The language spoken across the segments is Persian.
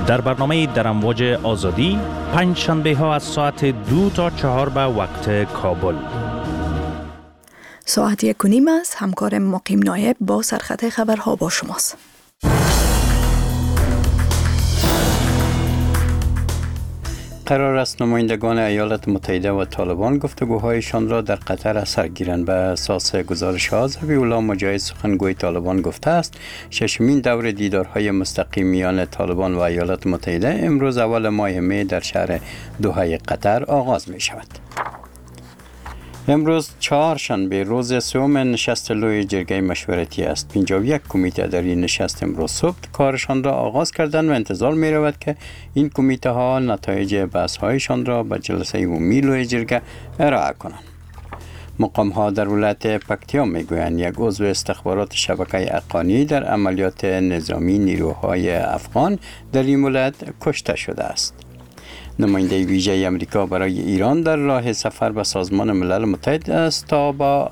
در برنامه در امواج آزادی پنج شنبه ها از ساعت 2 تا 4 به وقت کابل. ساعت 1:30 است. همکار مقیم نایب با سرخط خبرها با شماست. قرار است نمایندگان ایالات متحده و طالبان گفتگوهایشان را در قطر اثر گیرند. به اساس گزارش ها ذبیح‌الله مجاهد سخنگوی طالبان گفته است ششمین دور دیدارهای مستقیم میان طالبان و ایالات متحده امروز اول ماه می در شهر دوحه قطر آغاز می شود. امروز چهارشنبه روز سوم نشست لوی جرگه مشورتی است. 51 کمیته در این نشست امروز صبح کارشان را آغاز کردند و انتظار می رود که این کمیته ها نتایج بحث هایشان را به جلسه عمومی لوی جرگه ارائه کنند. مقام ها در ولایت پکتیا می گویند یک عضو استخبارات شبکه اقانی در عملیات نظامی نیروهای افغان در این ولایت کشته شده است. نماینده ویژه امریکا برای ایران در راه سفر به سازمان ملل متحد است تا به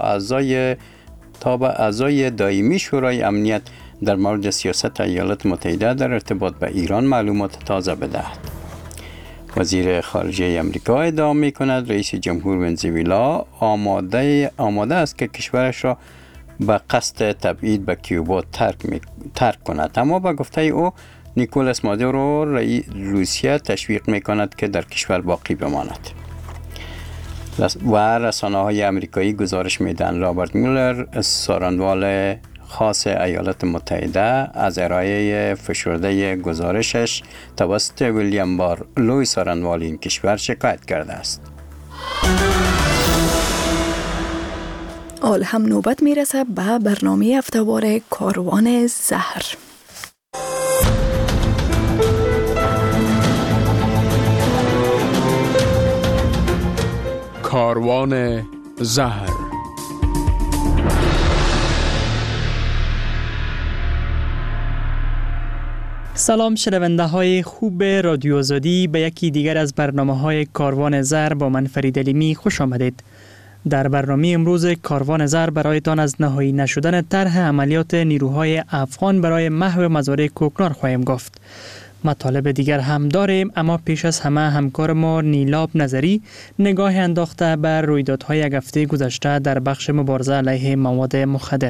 اعضای دائمی شورای امنیت در مورد سیاست ایالات متحده در ارتباط به ایران معلومات تازه بدهد. وزیر خارجه امریکا ادعا می کند رئیس جمهور ونزوئلا آماده است که کشورش را به قصد تبعید به کیوبا ترک کند، اما به گفته او نیکولاس مادورو روسیه تشویق میکند که در کشور باقی بماند. و رسانه های امریکایی گزارش میدن رابرت مولر سارنوال خاص ایالات متحده از ارائه فشرده گزارشش توسط ویلیام بار لوی سارنوال این کشور شکایت کرده است. حال هم نوبت میرسه به برنامه هفتهوار کاروان زهر. کاروان زهر. سلام شنونده های خوب رادیو آزادی، به یکی دیگر از برنامه های کاروان زهر با من فرید علیمی خوش آمدید. در برنامه امروز کاروان زهر برایتان از نهایی نشدن طرح عملیات نیروهای افغان برای محو مزارع کوکنار خواهیم گفت. مطالب دیگر هم داریم، اما پیش از همه همکار ما نیلاب نظری نگاه انداخته بر رویدادهای یک هفته گذشته در بخش مبارزه علیه مواد مخدر.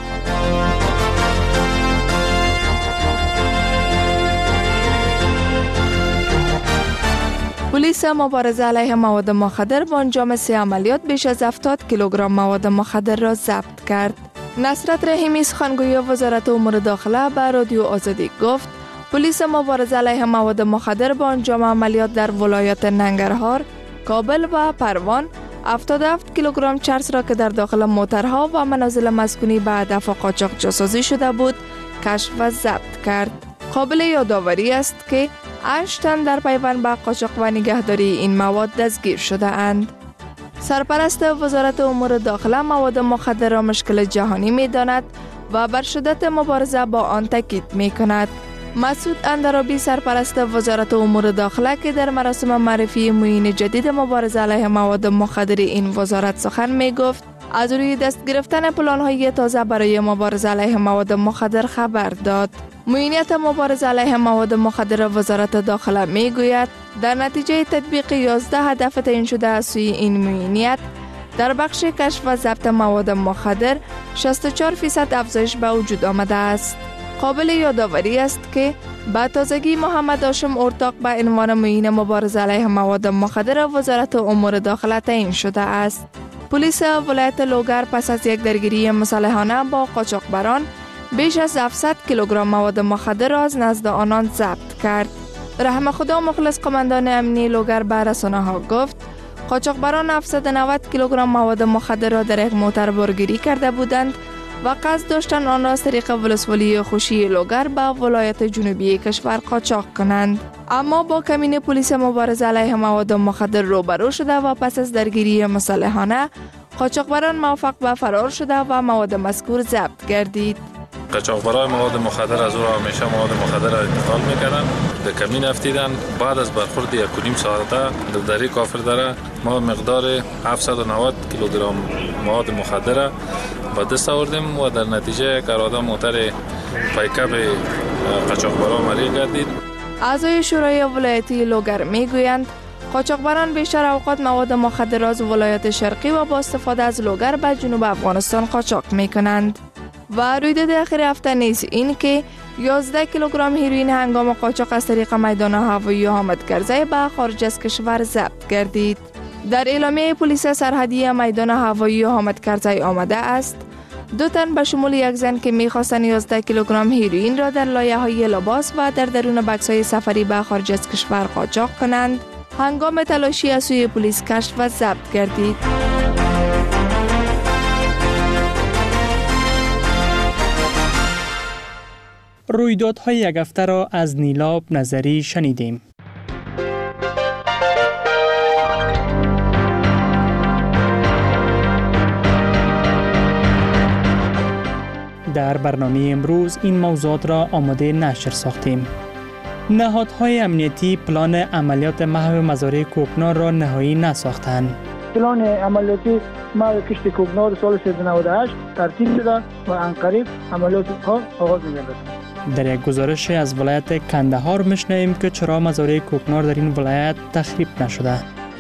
پلیس مبارزه علیه مواد مخدر با انجام 3 عملیات بیش از 70 کیلوگرم مواد مخدر را ضبط کرد. نصرت رحیمی سخنگوی وزارت امور داخله به رادیو آزادی گفت پلیس مبارزه علیه مواد مخدر با انجام عملیات در ولایات ننگرهار، کابل و پروان 77 کیلوگرم چرس را که در داخل موترها و منازل مسکونی به هدف قاچاق جاسازی شده بود کشف و ضبط کرد. قابل یادآوری است که 8 تن در پیوند به قاچاق و نگهداری این مواد دستگیر شده اند. سرپرست وزارت امور داخله مواد مخدر را مشکل جهانی می داند و بر شدت مبارزه با آن تاکید می کند. مسعود اندرابی سرپرست وزارت امور داخله که در مراسم معرفی معین جدید مبارزه علیه مواد مخدر این وزارت سخن می گفت از روی دست گرفتن پلان‌های تازه برای مبارزه علیه مواد مخدر خبر داد. معینیت مبارزه علیه مواد مخدر وزارت داخله می گوید در نتیجه تطبیق 11 هدف تعیین شده از سوی این معینیت در بخش کشف و ضبط مواد مخدر 64% افزایش به وجود آمده است. قابل یادآوری است که با تازگی محمد هاشم ارتاق به عنوان معین مبارزه علیه مواد مخدر وزارت امور داخله تعیین شده است. پلیس ولایت لوگر پس از یک درگیری مسلحانه با قاچاقبران بیش از 700 کیلوگرم مواد مخدر را از نزد آنان ضبط کرد. رحم خدا مخلص قماندان امنی لوگر به رسانه‌ها گفت قاچاقبران 790 کیلوگرم مواد مخدر را در یک موتر بارگیری کرده بودند و قصد داشتند آن را از طریق ولسوالی خوشی لوگر به ولایت جنوبی کشور قاچاق کنند. اما با کمین پلیس مبارزه علیه مواد مخدر روبرو شده و پس از درگیری مسلحانه قاچاقبران موفق به فرار شده و مواد مذکور ضبط گردید. قاچاقبران مواد مخدر از او را همیشه مواد مخدر را انتقال میکردن، در کمین افتیدن. بعد از برخورد 1.5 ساعته در دری کافر داره ما مقدار 790 کیلوگرم مواد مخدر به دست آوردیم و در نتیجه اراده موتر پیکاپ قاچاقبران مریغ گردید. اعضای شورای ولایتی لوگر میگویند قاچاقبران بیشتر اوقات مواد مخدر از ولایت شرقی و با استفاده از لوگر به جنوب افغانستان قاچاق میکنند. و رویداد اخیر هفته نیز این که 11 کیلوگرم هیروئین هنگام قاچاق از طریق میدان هوایی حامد کرزی به خارج از کشور ضبط گردید. در اعلامیه پلیس سرحدی میدان هوایی حامد کرزی آمده است 2 تن به شمول یک زن که می‌خواستند 11 کیلوگرم هیروئین را در لایه‌های لباس و در درون بکس‌های سفری به خارج از کشور قاچاق کنند هنگام تلاشی از سوی پلیس کشف و ضبط گردید. رویدادهای یک هفته را از نیلاب نظری شنیدیم. در برنامه امروز این موضوعات را آماده نشر ساختیم. نهادهای امنیتی پلان عملیات محو مزارع کوکنار را نهایی نساختند. پلان عملیاتی محو کشت کوکنار سال 1398 ترتیب شده و عنقریب عملیات ها آغاز می‌گردد. در یک گزارش از ولایت کندهار می‌شنویم که چرا مزارع کوکنار در این ولایت تخریب نشده.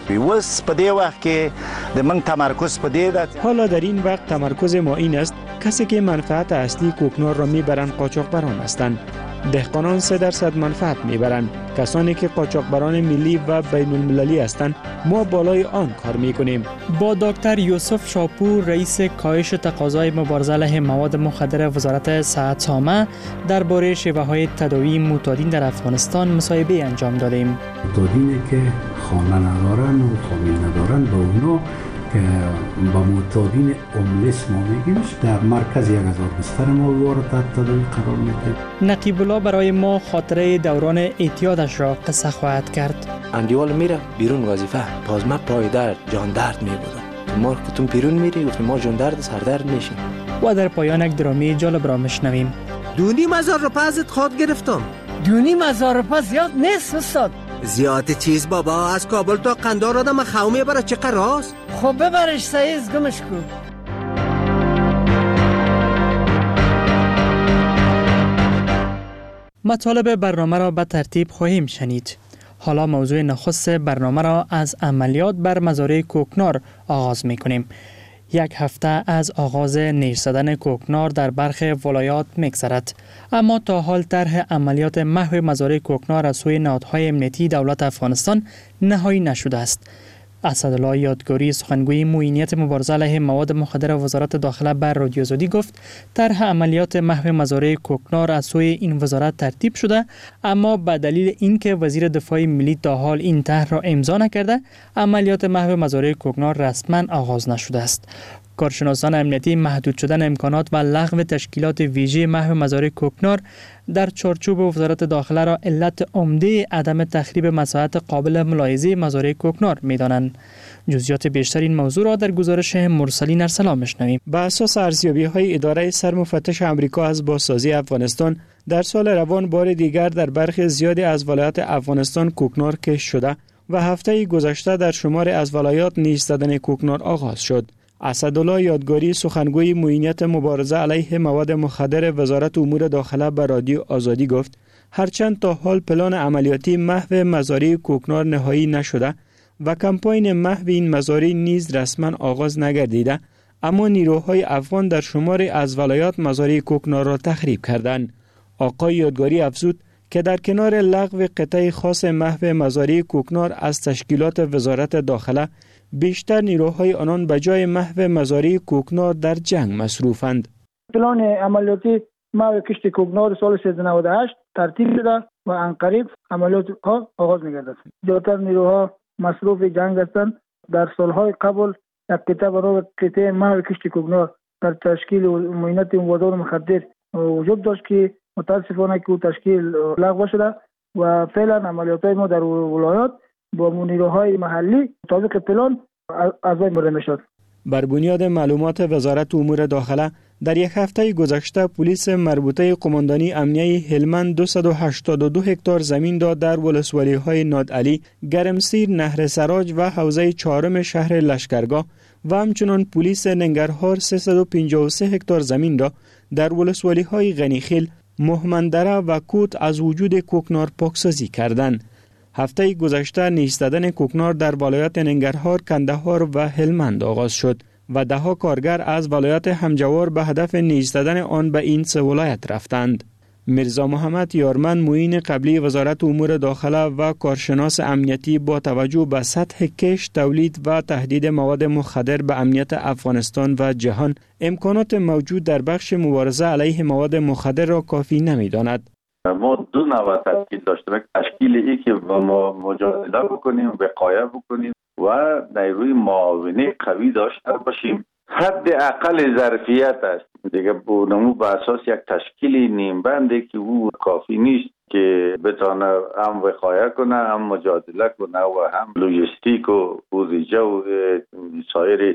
حالا در این وقت تمرکز ما این است کسی که منفعت اصلی کوکنار را میبرند قاچاقبران هستند. دهقانان 3% منفعت میبرند. کسانی که قاچاقبران ملی و بین المللی هستند ما بالای آن کار میکنیم. با دکتر یوسف شاپور رئیس کاهش تقاضای مبارزه علیه مواد مخدر وزارت صحت سامه درباره شیوه‌های تداوی معتادین در افغانستان مصاحبه انجام دادیم. معتادینی که خانه ندارن و فامیل ندارن با اونا که با معتادین املس ما میگیمش در مرکز 1000 بستر ما وارد تداوی قرار میدیم. نقیب الله برای ما خاطره دوران اعتیادش را قصه خواهد کرد. اندیوال میره بیرون وظیفه باز ما پای درد جان درد میبودم ما که تو بیرون میری گفتیم ما جان درد سر درد میشیم. و در پایان یک درامی جالب را میشنویم. 2,500 روپیه ازت خود گرفتم. 2,500 روپیه زیاد نیست استاد. زیاد چیز بابا از کابل تا قندار آدم خاومه برای چه قراست؟ خب ببرش سعیز گمش کن. مطالب برنامه را به ترتیب خواهیم شنید. حالا موضوع نخست برنامه را از عملیات بر مزارع کوکنار آغاز می کنیم. یک هفته از آغاز نیش زدن کوکنار در برخی ولایات می‌گذرد، اما تا حال طرح عملیات محو مزارع کوکنار از سوی نهادهای امنیتی دولت افغانستان نهایی نشده است. اسدالله یادگاری سخنگوی معینیت مبارزه علیه مواد مخدر وزارت داخله بر رادیو آزادی گفت طرح عملیات محو مزارع کوکنار از سوی این وزارت ترتیب شده، اما به دلیل اینکه وزیر دفاع ملی تا حال این طرح را امضا نکرده عملیات محو مزارع کوکنار رسما آغاز نشده است. کارشناسان امنیتی محدود شدن امکانات و لغو تشکیلات ویژه محو مزارع کوکنار در چارچوب وزارت داخله را علت عمده عدم تخریب مساحت قابل ملاحظه مزارع کوکنار می‌دانند. جزئیات بیشتر این موضوع را در گزارش مرسلین ارسلان می‌شنویم. بر اساس ارزیابی‌های اداره سرمفتش آمریکا از بازسازی افغانستان در سال روان بار دیگر در برخی زیادی از ولایات افغانستان کوکنار کشف شده و هفته گذشته در شمار از ولایات نیش زدن کوکنار آغاز شد. اسدالله یادگاری سخنگوی معینیت مبارزه علیه مواد مخدر وزارت امور داخله به رادیو آزادی گفت هرچند تا حال پلان عملیاتی محو مزارع کوکنار نهایی نشده و کمپاین محو این مزارع نیز رسما آغاز نگردیده، اما نیروهای افغان در شمار از ولایات مزارع کوکنار را تخریب کردند. آقای یادگاری افزود که در کنار لغو قطعه خاص محو مزارع کوکنار از تشکیلات وزارت داخله بیشتر نیروهای آنان به جای محو مزارع کوکنار در جنگ مصروفند. پلان عملیاتی محو کشت کوکنار سال 1398 ترتیب شده و عنقریب عملیات ها آغاز می‌گردد. زیادتر نیروها مصروف جنگ هستند. در سالهای قبل یک قطعه برای قطعه محو کشت کوکنار در تشکیل معینت مواد مخدر وجود داشت که متاسفانه که تشکیل لغو شده و فعلا عملیات ما در ولایات با نیروهای محلی مطابق پلان از بین برده میشد. بر بنیاد معلومات وزارت امور داخله در یک هفته گذشته پلیس مربوطه قماندانی امنیه هلمند 282 هکتار زمین داد در ولسوالی‌های نادعلی، گرمسیر، نهر سراج و حوزه 4 شهر لشکرگاه و همچنان پلیس ننگرهار 353 هکتار زمین را در ولسوالی‌های غنیخیل، مهمندره و کوت از وجود کوکنار پاکسازی کردند. هفته گذشته نیش زدن کوکنار در ولایت ننگرهار، کندهار و هلمند آغاز شد و دهها کارگر از ولایت همجوار به هدف نیش زدن آن به این سه ولایت رفتند. میرزا محمد یارمن معین قبلی وزارت امور داخله و کارشناس امنیتی با توجه به سطح کشت، تولید و تهدید مواد مخدر به امنیت افغانستان و جهان امکانات موجود در بخش مبارزه علیه مواد مخدر را کافی نمی‌داند. ما دو نوع تشکیل داشته باشیم. تشکیلی که ما مجادله بکنیم، وقایه بکنیم و نیروی معاونی قوی داشته باشیم. حد اقل ظرفیت است دیگه، نمو به اساس یک تشکیل نیمبنده که او کافی نیست که بتانه هم وقایه کنه، هم مجادله کنه و هم لوجستیک و بودجه و سایر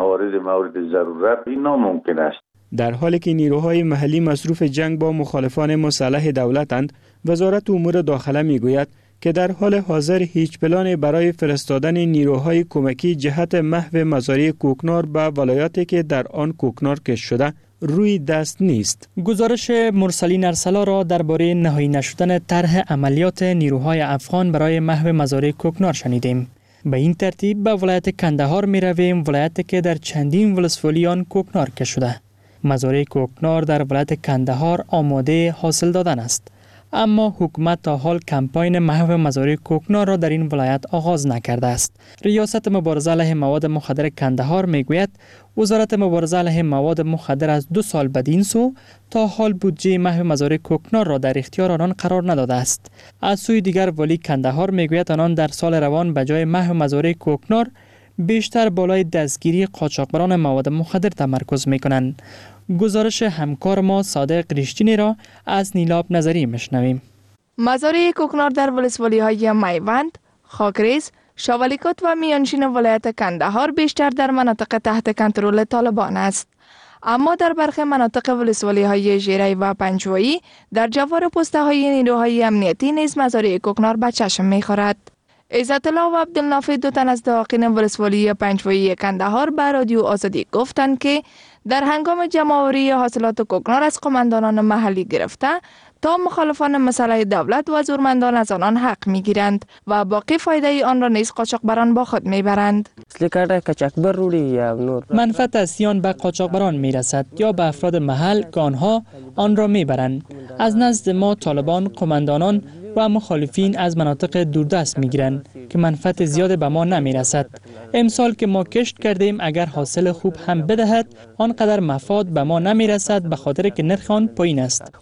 موارد ضرورت این ناممکن است. در حالی که نیروهای محلی مصروف جنگ با مخالفان مسلح دولتند، وزارت امور داخله میگوید که در حال حاضر هیچ پلانی برای فرستادن نیروهای کمکی جهت محو مزارع کوکنار به ولایاتی که در آن کوکنار کشت شده روی دست نیست. گزارش مرسلین ارسلا را درباره نهایی نشدن طرح عملیات نیروهای افغان برای محو مزارع کوکنار شنیدیم. به این ترتیب به ولایت کندهار می رویم، ولایتی که در چندین ولسوالی آن کوکنار کشت شده. مزارع کوکنار در ولایت کندهار آماده حاصل دادن است، اما حکومت تا حال کمپاین محو مزارع کوکنار را در این ولایت آغاز نکرده است. ریاست مبارزه علیه مواد مخدر کندهار میگوید وزارت مبارزه علیه مواد مخدر از 2 سال بدین سو تا حال بودجه محو مزارع کوکنار را در اختیار آنان قرار نداده است. از سوی دیگر والی کندهار میگوید آنان در سال روان به جای محو مزارع کوکنار بیشتر بالای دستگیری قاچاقبران مواد مخدر تمرکز میکنند. گزارش همکار ما صادق ریشتینی را از نیلاب نظری میشنویم. مزارع کوکنار در ولسوالی‌های میوند، خاکریز، شاولیکوت و میانشین ولایت کندهار بیشتر در مناطق تحت کنترل طالبان است. اما در برخی مناطق ولسوالی‌های ژیری و پنجوایی در جوار پسته‌های نیروهای امنیتی نیز مزارع کوکنار به چشم می‌خورد. عزت الله و عبدالنافع، 2 تن از داقین ولسوالی پنجوایی کندهار به رادیو آزادی گفتند که در هنگام جمع‌آوری حاصلات کوکنار از قماندانان محلی گرفته تا مخالفان مسلح دولت و زورمندان از آنان حق می‌گیرند و باقی فایده آن را نیز قاچاقبران با خود می‌برند. منفعت از زیان به قاچاقبران می‌رسد یا به افراد محل که آنها آن را می‌برند. از نزد ما طالبان قماندانان و مخالفین از مناطق دوردست می‌گیرند که منفعت زیاد به ما نمی‌رسد. امسال که ما کشت کردیم اگر حاصل خوب هم بدهد آنقدر مفاد به ما نمی‌رسد به خاطر که نرخ آن پایین است.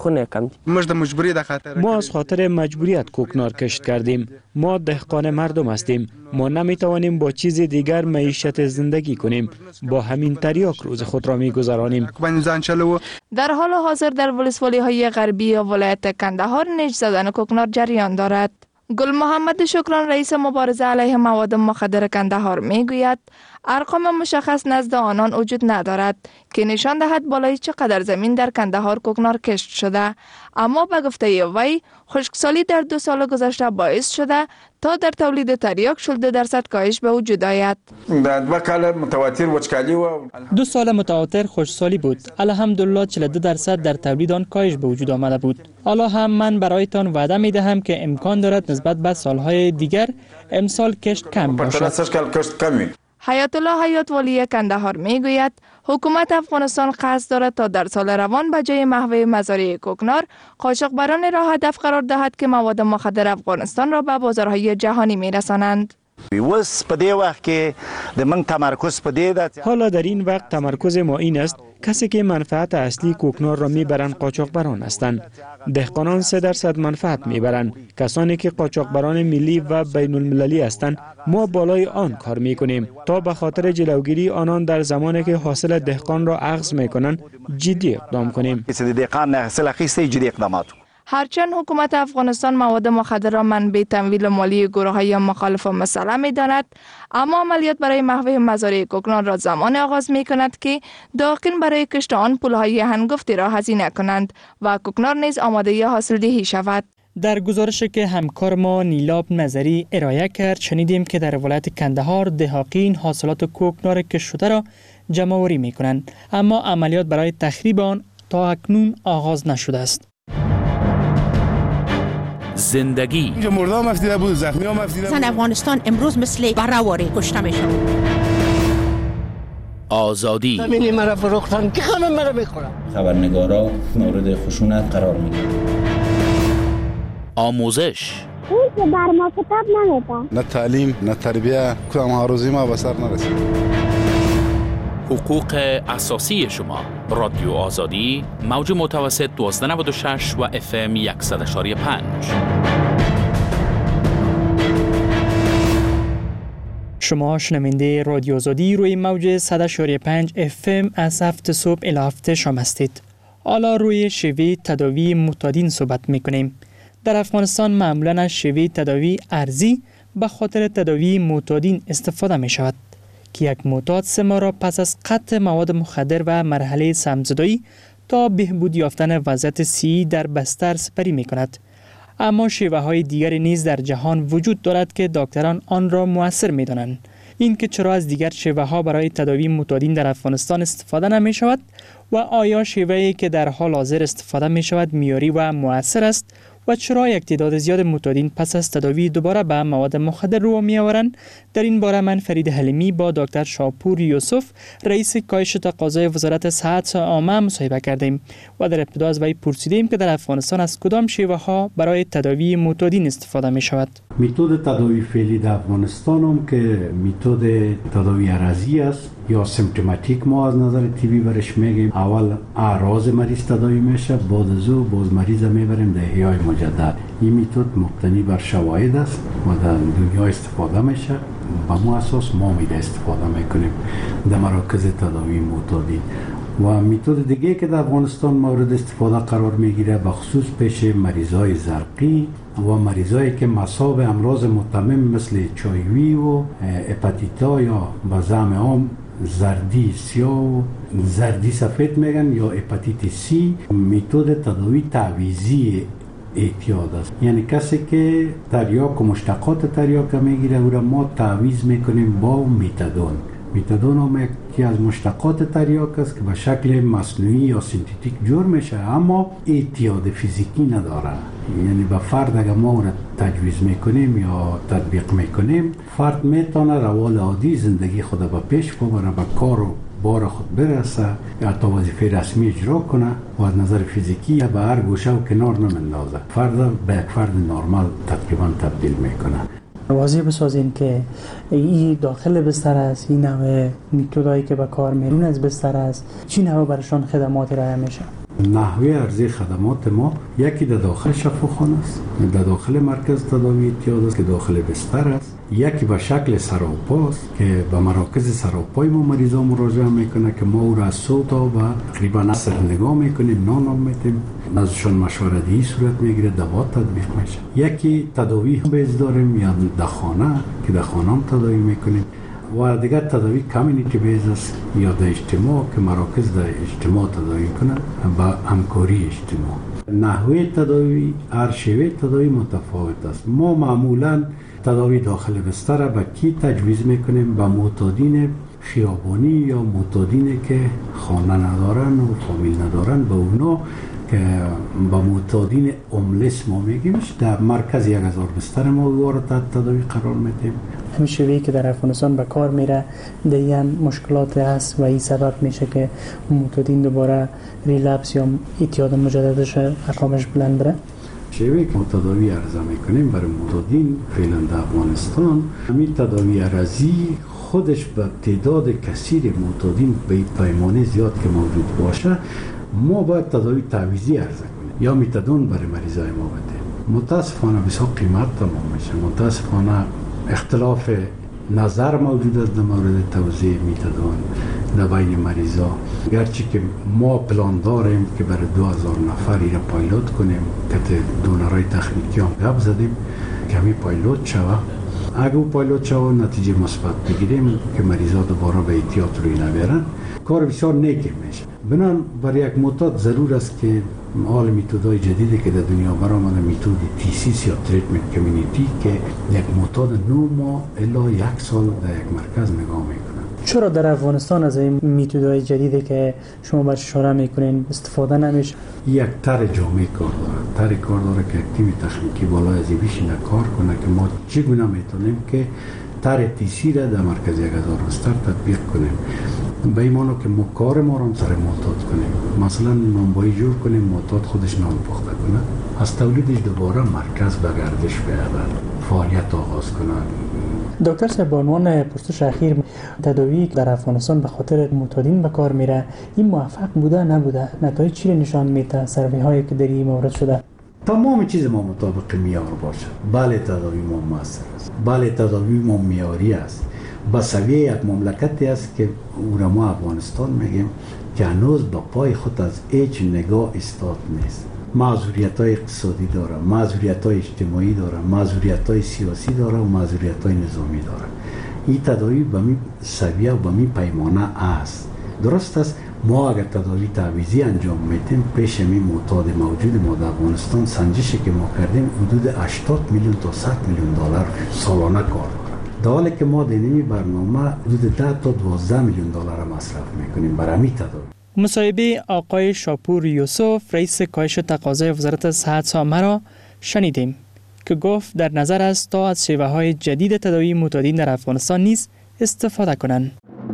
ما از خاطر مجبوریت کوکنار کشت کردیم. ما دهقان مردم هستیم. ما نمیتوانیم با چیز دیگر معیشت زندگی کنیم. با همین تریاک روز خود را میگذرانیم. در حال حاضر در ولسوالی‌های غربی ولایت کندهار نیش زدن کوکنار جریان دارد. گل محمد شکران، رئیس مبارزه علیه مواد مخدر کندهار میگوید ارقام مشخص نزد آنان وجود ندارد که نشان دهد بالای چقدر زمین در کندهار کوکنار کشت شده، اما به گفته وی خشکسالی در 2 سال گذشته باعث شده تا در تولید تریاک 12% کاهش به وجود آید. 2 سال متواتر خشکسالی بود. الحمدلله 42% در تولید آن کاهش به وجود آمده بود. حالا هم من برایتان وعده می دهم که امکان دارد نسبت به سالهای دیگر امسال کشت کم باشد. حیات الله حیات والی کندهار میگوید حکومت افغانستان قصد دارد تا در سال روان به جای محو مزارع کوکنار قاچاقبران را هدف قرار دهد که مواد مخدر افغانستان را به بازارهای جهانی میرسانند. حالا در این وقت تمرکز ما این است کسی که منفعت اصلی کوکنار را میبرند قاچاقبران هستند. دهقانان 3% منفعت میبرند. کسانی که قاچاقبران ملی و بین المللی هستند ما بالای آن کار میکنیم تا به خاطر جلوگیری آنان در زمانی که حاصل دهقان را اخذ میکنند جدی اقدام کنیم. هرچند حکومت افغانستان مواد مخدر را منبع تمویل مالی گروه‌های مخالف مسلح می‌داند، اما عملیات برای محو مزارع کوکنار را زمان آغاز می‌کند که داقین برای کشت آن پول‌های هنگفتی را هزینه کنند و کوکنار نیز آماده حاصلدهی شود. در گزارشی که همکار ما نیلاب نظری ارائه کرد شنیدیم که در ولایت کندهار دهقین حاصلات کوکنار کشت شده را جمع‌آوری می‌کنند، اما عملیات برای تخریب آن تا اکنون آغاز نشده است. زندگی. اینجا مرده هم افتیده بود، زخمی هم افتیده بود. زن افغانستان امروز مثل برهواری کشته میشن. آزادی. زمینی مرا فروختن که همه مرا میخورن. خبرنگارا مورد خشونت قرار میگیرن. آموزش. اون که بر ما کتاب نمیده. نه تعلیم، نه تربیه، کدام هاروزی ما به سر نرسید. حقوق اساسی شما. رادیو آزادی، موج متوسط 1296 و FM 100.5. شما شنونده رادیو آزادی روی موج 100.5 FM از 7 صبح الی 7 شام هستید. حالا روی شیوه تداوی معتادین صحبت میکنیم. در افغانستان معمولاً از شیوه تداوی ارزی به خاطر تداوی معتادین استفاده می شود که یک معتاد 3 ماه را پس از قطع مواد مخدر و مرحله سمزدایی تا بهبود یافتن وضعیت صحی در بستر سپری می کند. اما شیوه های دیگری نیز در جهان وجود دارد که دکتران آن را مؤثر می دانند. این که چرا از دیگر شیوه ها برای تداوی معتادین در افغانستان استفاده نمی شود و آیا شیوهی که در حال حاضر استفاده می شود معیاری و مؤثر است و چرا یک تعداد زیاد معتادین پس از تداوی دوباره به مواد مخدر رو می آورند؟ در این باره من فرید حلیمی با دکتر شاپور یوسف رئیس کاهش تقاضای وزارت صحت عامه مصاحبه کردیم و در ابتدا از وی پرسیدیم که در افغانستان از کدام شیوه ها برای تداوی معتادین استفاده می شود. متد تداوی فعلی در افغانستان هم که متد تداوی ارزی است یا سیمپتوماتیک، ما از نظر تیبی برش میگیم. اول اعراض مریض تداوی میشه، بعد از او باز مریض میبریم در احیای مجدد. این متد مبتنی بر شواهد است و در دنیا استفاده میشه. با ما اساس ما میده استفاده میکنیم در مراکز تداوی معتادین. و متد دیگه که در افغانستان مورد استفاده قرار میگیره بخصوص پیش مریضای زرقی و مریضایی که مصاب امراض متمم مثل چایوی و هپاتیتا یا به زعم عام زردی سیاه و زردی سفید میگن یا هپاتیت سی، متد تداوی تعویضی اعتیاد است. یعنی کسی که تریاک و مشتقات تریاک میگیره او را ما تعویض میکنیم با میتادون. میتادون هم یکی از مشتقات تریاک است که به شکل مصنوعی یا سنتتیک جور میشه اما اعتیاد فیزیکی نداره. یعنی به فرد اگر ما را تجویز میکنیم یا تطبیق میکنیم، فرد میتونه روال عادی زندگی خود به پیش ببره، به کار و بار خود برسه، حتی وظیفه رسمی اجرا کنه و از نظر فیزیکی به هر گوشه و کنار نمندازه. فرد به یک فرد نرمال تقریبا تبدیل میکنه. واضح بسازیم که این داخل بستر است، این نوع میتودایی که به کار میرون از بستر است، چی نوع برشان خدمات ارائه میشه؟ نحوه عرضه خدمات ما یکی در داخل شفاخانه است، در داخل مرکز تداوی اعتیاد است که داخل بستر است، یکی به شکل سراپا است که به مراکز سراپای ما مریضا مراجعه میکنه که ما او را از صبح تا و تقریبا عصر نگاه میکنیم، نان میدیم، ازشان مشورتی صورت میگیره، دوا تطبیق میشه. یکی تداوی بیز داریم یا در خانه که در خانه هم تداوی میکنیم و دیگر تداوی کامیونیتی بیز است یا در اجتماع که مراکز در اجتماع تداوی کنند با همکاری اجتماع. نحوه تداوی هر شیوه تداوی متفاوت است. ما معمولا تداوی داخل بستر را به کی تجویز میکنیم؟ به معتادین خیابانی یا معتادینی که خانه ندارن و فامیل ندارن، به اونا که با معتادین املس ما میگیمش در مرکز 1000 بستر ما وارد تداوی قرار میدیم. همین شیوهی که در افغانستان به کار میره دیگه مشکلات هست و این سبب میشه که معتادین دوباره ریلپس یا اعتیاد مجددش رقمش بلند بره. شیوهی که ما تداوی عرضه میکنیم برای معتادین فعلا در افغانستان، همین تداوی ارزی خودش به تعداد کثیر معتادین به پیمانه زیاد که موجود باشه ما باید تداوی تعویضی عرضه کنیم یا میتادون برای مریضای ما بده. متاسفانه بسیار قیمت تمام میشه، متاسفانه اختلاف نظر موجود است در مورد توزیع میتادون در بین مریضا. گرچه که ما پلان داریم که برای 2000 نفری را پایلوت کنیم که دونرهای تخنیکی هم گپ زدیم که همین پایلوت شوه. اگه او پایلوت شوه نتیجه مثبت بگیریم که مریضا دوباره به اعتیاد روی نبرن، کار بسیار نیکی میشه. بنان برای یک معتاد ضرور است که حال میتودهای جدیدی که در دنیا برآمده، میتود TCC یا تریتمنت کمیونیتی که یک معتاد 9 ماه الی 1 سال در یک مرکز نگاه میکنند. چرا در افغانستان از این میتودهای جدیدی که شما برش اشاره میکنین استفاده نمیشه؟ یک تر جامعه کار داره، تر کار داره که تیم تخنیکی بالای از بشینه کار کنه که ما چگونه میتونیم که تر تیسی را در مرکز 1000 بستر تطبیق کنیم. به ایمانو که ما کار ما را سر معتاد کنیم، مثلا نانبایی جور کنیم، معتاد خودش نان پخته کنه، از تولیدش دوباره مرکز به گردش بیاید، فعالیت آغاز کنه. دکتر صاحب، به عنوان پرسش اخیر، تداوی در افغانستان به خاطر معتادین به کار میره، این موفق بوده نبوده؟ نتایج چی نشان میده؟ سروی هایی که در این مورد شده؟ تمام چیز ما مطابق معیار باشه. بله تداوی ما موثر است، بله تداوی ما معیاری است. با سویه یک مملکتی است که ما افغانستان میگیم که هنوز با پای خود از هیچ نگاه ایستاد نیست. معذوریت‌های اقتصادی داره، معذوریت‌های اجتماعی داره، معذوریت‌های سیاسی داره و معذوریت‌های نظامی داره. این تداوی به می سویه و به می پیمانه است. درست است ما اگر تداوی تعویضی انجام میدیم، پیش می معتاد موجود ما در افغانستان سنجشی که ما کردیم حدود 80 میلیون تا 100 میلیون دلار سالانه کار داره. در حالی که ما در این برنامه حدود 10 تا 12 میلیون دلار مصرف میکنیم برای همین تداوی. مصاحبه آقای شاپور یوسف، رئیس کاهش تقاضای وزارت صحت سامه را شنیدیم که گفت در نظر است تا از شیوه‌های جدید تداوی معتادین در افغانستان نیز استفاده کنند.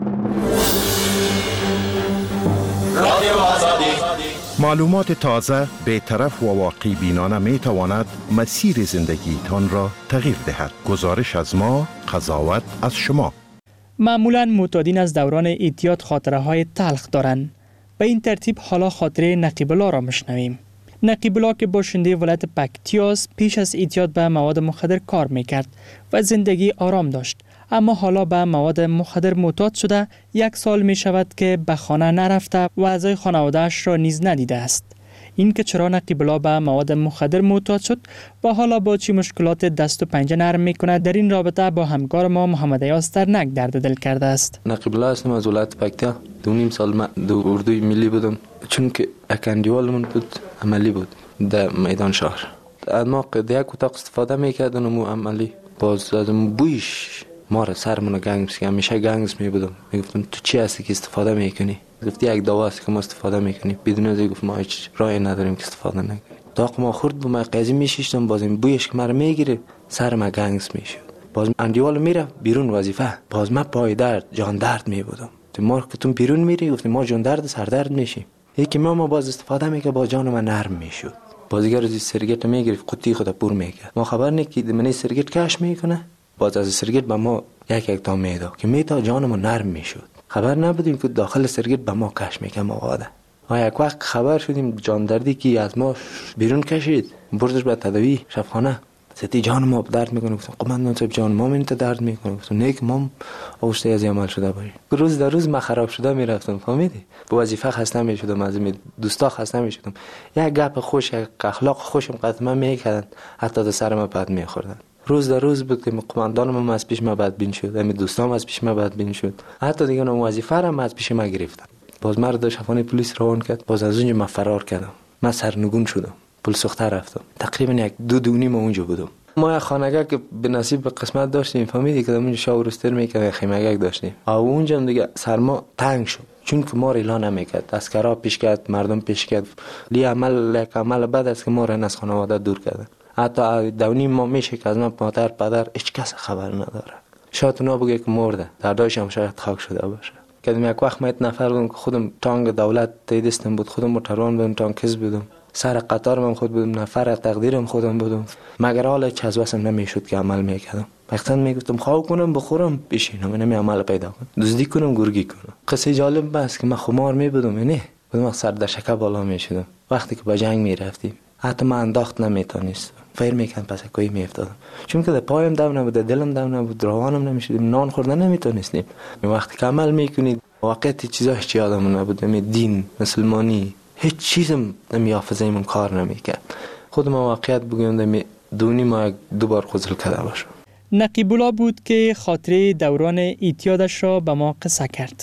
معلومات تازه، بی‌طرف و واقعی بینانه می تواند مسیر زندگیتان را تغییر دهد. گزارش از ما، قضاوت از شما. معمولاً معتادین از دوران اعتیاد خاطره‌های تلخ دارند. به این ترتیب حالا خاطره نقیب الله را میشنویم. نقیب الله که باشنده ولایت پکتیاس پیش از اعتیاد به مواد مخدر کار میکرد و زندگی آرام داشت، اما حالا به مواد مخدر معتاد شده 1 سال می شود که به خانه نرفته و اعضای خانواده‌اش را نیز ندیده است. این که چرا نقیب الله به مواد مخدر معتاد شد و حالا با چه مشکلات دست و پنجه نرم میکند، در این رابطه با همکار ما محمد ایاز ترنک درد دل کرده است. نقیب الله هستم از ولایت پکتیا. 2.5 سال من دو اردوی ملی بودم، چون که اکندیوالمون بود عملی بود در میدان شهر. از ما قد یک اتاق استفاده میکردن و عملی باز از بویش ما را سرمون گنگس که همیشه گنگس میبودم. میگفتم تو چی هستی که استفاده میکنی؟ گفتی یک دوا است که ما استفاده میکنیم. بدون از گفت ما هیچ راهی نداریم که استفاده نکنیم. تاق ما خورد با ما قضیه میشیشتم، باز این بویش که مرا میگیره سرم گنگس میشد. باز اندیوال میره بیرون وظیفه، باز ما پای درد جان درد میبودم. تو ما که تو بیرون میری گفتی ما جان درد سر درد میشیم. یکی ما باز استفاده میکنه با جان ما نرم میشد. بازیگر از سرگیت میگرفت قطی خود پر میکرد. ما خبر نکید من سرگیت کش میکنه، باز از سرگیت به ما یک تا میدا که میتا جانمون نرم میشد. خبر نبودیم که داخل سرگیت به ما کش میکنه مواده. ما یک وقت خبر شدیم جان دردی که از ما بیرون کشید، بردش به تداوی شفاخانه. ستی جان ما درد میکنه. گفتم قماندان صاحب جان ما من درد میکنه. گفتم نیک ما اوشته از عمل شده باشه. روز در روز ما خراب شده میرفتم، فهمیدی؟ با وظیفه خسته میشدم، از دوستا خسته میشدم. یک گپ خوش، یک اخلاق خوشم قدم میکردن، حتی در سر ما بد میخوردن. روز در روز بود که قماندانم از پیش ما بدبین شد، همین دوستام از پیش ما بدبین شد، حتی دیگه اون وظیفه را از پیش ما گرفتن. باز مرد شفانه پلیس روان کرد، باز از اونجا ما فرار کردم. من سرنگون شدم، پل سوخته رفتم. تقریبا یک 2.5 ماه اونجا بودم. ما یک خانگاه که به نصیب به قسمت داشتیم، فهمیدی که اونجا شاورستر میکرد، خیمگاه داشتیم. اونجا هم دیگه سرما تنگ شد، چون که ما اعلان نمیکرد. اسکرا پیش کرد، مردم پیش کرد. لی عمل بد است که ما را از خانواده دور کردن. حتی 2.5 ماه میشه که از من مادر پدر هیچ کس خبر نداره. شاید اونا بگه که مرده، درداش هم شاید خاک شده باشه. که یک وقت من نفر بودم که خودم تانگ دولت دستم بود، خودم موتروان بودم، تانگ کس بودم، سر قطار من خود بودم، نفر تقدیرم خودم بودم، مگر حال چه از واسم نمیشد که عمل میکردم. وقتا میگفتم خواب کنم بخورم بشینم، نمی عمل پیدا کنم، دزدی کنم گرگی کنم. قصه جالب بس که من خمار میبودم، نه بودم سر در شکه بالا میشدم. وقتی که با جنگ میرفتیم حتی من انداخت نمیتونستم، فیر میکن پس کوی میافتادم، چون که در پایم دم نبود، دلم دم نبود، روانم نمیشدیم، نان خوردن نمیتونستیم. وقتی که عمل میکنید واقعیت چیزا هیچ یادم نبود، دین مسلمانی هیچ چیزم نمیافزایمون کار نمیکرد. خودم واقعیت بگم 2.5 ماه 2 بار غسل کرده باشم. نقیب الله بود که خاطره دوران اعتیادش را به ما قصه کرد.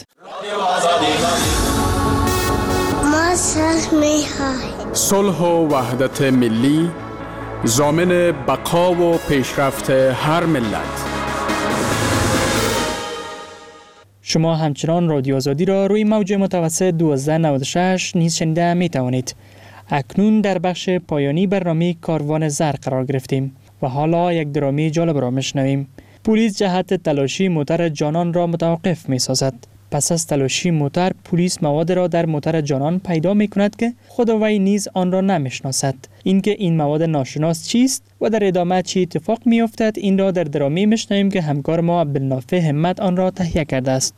ما صلح و وحدت ملی ضامن بقا و پیشرفت هر ملت. شما همچنان رادیو آزادی را روی موج متوسط 1296 نیز شنیده می توانید. اکنون در بخش پایانی برنامه کاروان زر قرار گرفتیم و حالا یک درامی جالب را میشنویم. پلیس جهت تلاشی موتر جانان را متوقف می سازد. پس از تلاشی موتر، پلیس مواد را در موتر جانان پیدا می کند که خود وی نیز آن را نمیشناسد. اینکه این مواد ناشناس چیست و در ادامه چی اتفاق می افتد، این را در درامی میشنویم که همکار ما عبدالنافع همت آن را تهیه کرده است.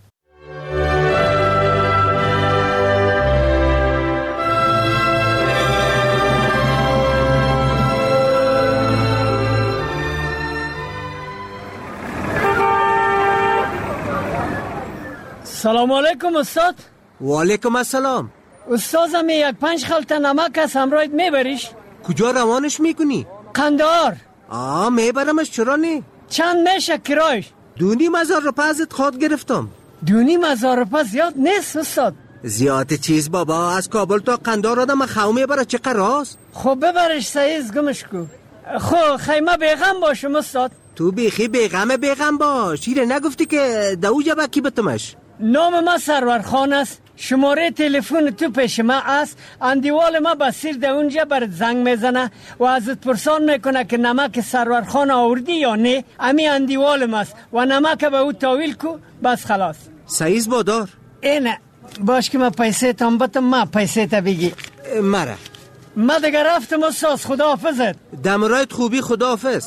سلام علیکم استاد. و علیکم السلام. استادم یک 5 خلطه نمک از همراهت میبریش؟ کجا روانش میکنی؟ قندهار. میبرمش، چرا نه؟ چند میشه کرایش؟ 2,500 روپیه ازت خود گرفتم. 2,500 روپیه زیاد نیست استاد. زیاد چیز بابا، از کابل تا قندهار آدم خو میبره، چه قراست؟ خب ببرش سعیز گمش کو. خب خیمه بیغم باشم استاد. تو بیخی بیغم باش. ایره نگفتی که دوجه بکی بتمش؟ نام ما سرورخان است. شماره تلفن تو پیش ما است. اندیوال ما بسیر ده اونجا برات زنگ میزنه و ازت پرسان میکنه که نمک سرورخان آوردی یا نه. امی اندیوال ماست و نمک به او تاویل کو، بس خلاص. سعیز بادار. اینه باش که ما پیسه تام بتم، ما پیسه تا بگی مره. ما دیگه رفتم استاد، خداحافظت. دمرایت خوبی، خداحافظ.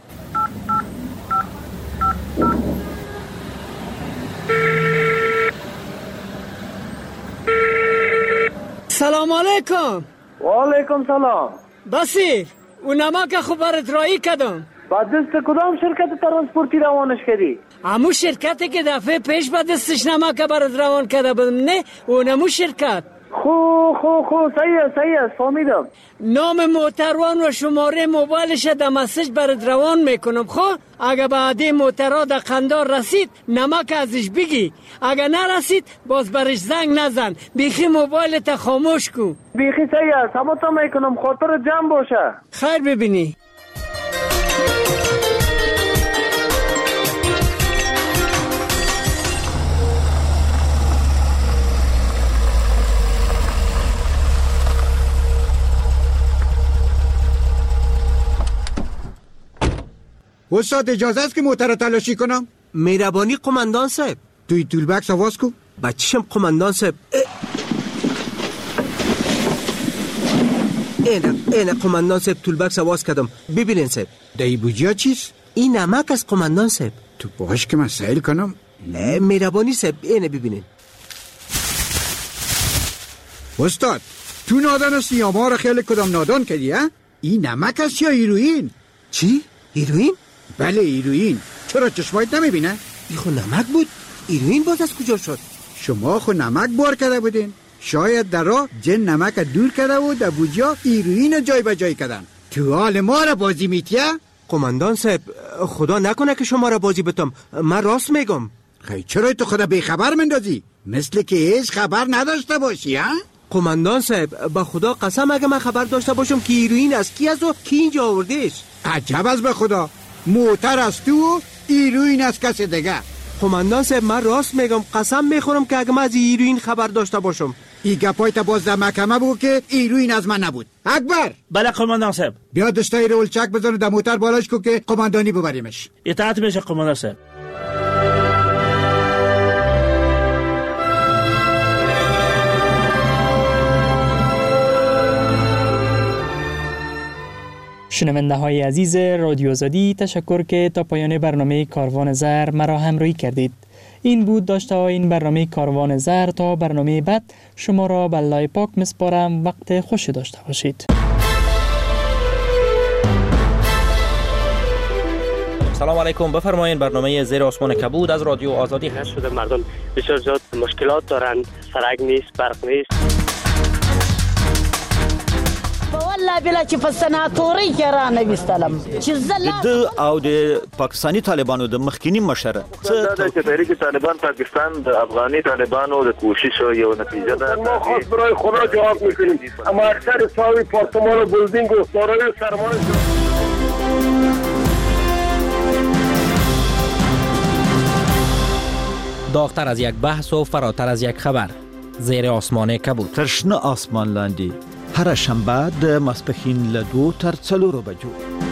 سلام علیکم. و علیکم سلام. بسیر اون نمک خوب برات رایی کردم. با دست کدام شرکت ترانسپورتی روانش کردی؟ همون شرکتی که دفعه پیش با دستش نمک برات روان کرده بودم، نه اونمو شرکت. خو صحیح است فهمیدم. نام موتروان و شماره موبایلش در مسیج برات روان میکنم. خب اگه بعدی موترها در قندهار رسید نمک ازش بگی، اگه نرسید باز برش زنگ نزن، بیخی موبایلت خاموش کن. بیخی صحیح است، همه تا میکنم، خاطر جمع باشه. خیر ببینی. استاد اجازه است که موتر تلاشی کنم؟ مهربانی قماندان صاحب. توی تولبکس آواز کن. بچشم قماندان صاحب. اینه قماندان صاحب، تولبکس آواز کردم. ببینین صاحب. دایی بوجیا چیست؟ این نمک از قماندان صاحب. تو باش که من سیل کنم. مهربانی صاحب، اینه ببینین. استاد تو نادان هستی یا ما را خیلی کدام نادان کردی ها؟ این نمک است یا هیروئین؟ چی؟ هیروئین؟ بله هیروئین. چرا چشمایت نمیبینه؟ این خو نمک بود. هیروئین باز از کجا شد؟ شما خو نمک بار کرده بودین. شاید در راه جن نمک دور کرده و در بوجا هیروئین جای به جای کردن. تو حال ما را بازی میتیه؟ قماندان صاحب خدا نکنه که شما را بازی بتم، من راست میگم. خیلی چرا تو خدا بیخبر مندازی؟ مثل که هیچ خبر نداشته باشی ها؟ قماندان صاحب با خدا قسم اگه من خبر داشته باشم که هیروئین از کی است و کی اینجا آوردهش. عجب از به خدا، موتر از تو و هیروئین از کس دیگه. قماندان صاحب من راست میگم، قسم میخورم که اگه من از هیروئین خبر داشته باشم. این گپایت باز در محکمه بگو که هیروئین از من نبود. اکبر. بله قماندان صاحب. بیا دستای رول چک بزن در موتر بالاش کو که قماندانی ببریمش. اطاعت میشه قماندان صاحب. شنونده های عزیز رادیو آزادی، تشکر که تا پایان برنامه کاروان زر مرا همراهی کردید. این بود داشته های این برنامه کاروان زر. تا برنامه بعد شما را به الله پاک مسپارم. وقت خوشی داشته باشید. سلام علیکم. بفرمایید. برنامه زیر آسمان کبود از رادیو آزادی هست. شده مردم بسیار زیاد مشکلات دارند، سرک نیست، برق نیست. والله بلا چې په سناتوري کې را نویستلم چې د او د پاکستانی طالبانو د مخکینی مشر څه چې تحریک طالبان پاکستان د افغاني طالبانو د کوشش یو نتیجه ده. ما خاص برای خدا جواب میکنیم، اما اکثر ساوی پارتمان و بلدینگ و دارای سرمایه داغتر از یک بحث و فراتر از یک خبر. زیر آسمان کبود. ترشنه آسمان لاندی هر شنبه د ماسپښین له 2 تر 4 بجو